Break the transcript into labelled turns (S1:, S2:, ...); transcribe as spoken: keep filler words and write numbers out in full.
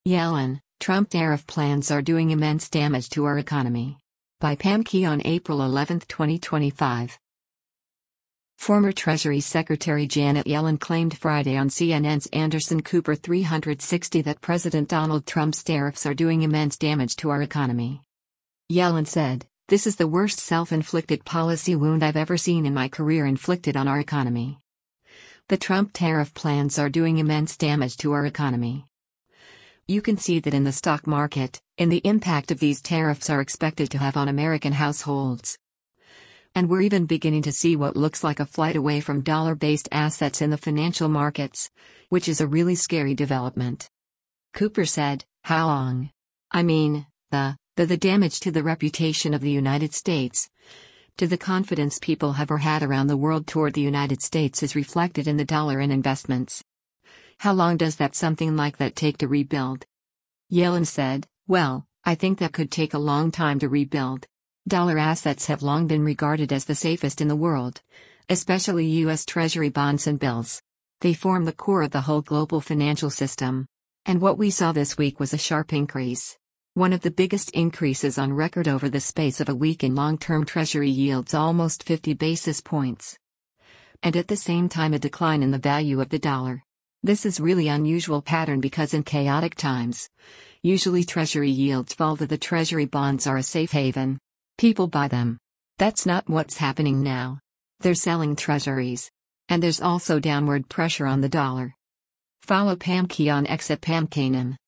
S1: Yellen, Trump tariff plans are doing immense damage to our economy. By Pam Key on April eleventh, twenty twenty-five. Former Treasury Secretary Janet Yellen claimed Friday on C N N's Anderson Cooper three sixty that President Donald Trump's tariffs are doing immense damage to our economy. Yellen said, "This is the worst self-inflicted policy wound I've ever seen in my career inflicted on our economy. The Trump tariff plans are doing immense damage to our economy. You can see that in the stock market, and the impact of these tariffs are expected to have on American households. And we're even beginning to see what looks like a flight away from dollar-based assets in the financial markets, which is a really scary development." Cooper said, "How long? I mean, the, the, the damage to the reputation of the United States, to the confidence people have or had around the world toward the United States is reflected in the dollar and investments. How long does that something like that take to rebuild?" Yellen said, "Well, I think that could take a long time to rebuild. Dollar assets have long been regarded as the safest in the world, especially U S Treasury bonds and bills. They form the core of the whole global financial system. And what we saw this week was a sharp increase. One of the biggest increases on record over the space of a week in long-term Treasury yields, almost fifty basis points. And at the same time a decline in the value of the dollar. This is really unusual pattern because in chaotic times, usually Treasury yields fall, that the Treasury bonds are a safe haven. People buy them. That's not what's happening now. They're selling Treasuries. And there's also downward pressure on the dollar." Follow Pam Key on X at Pam Kanan.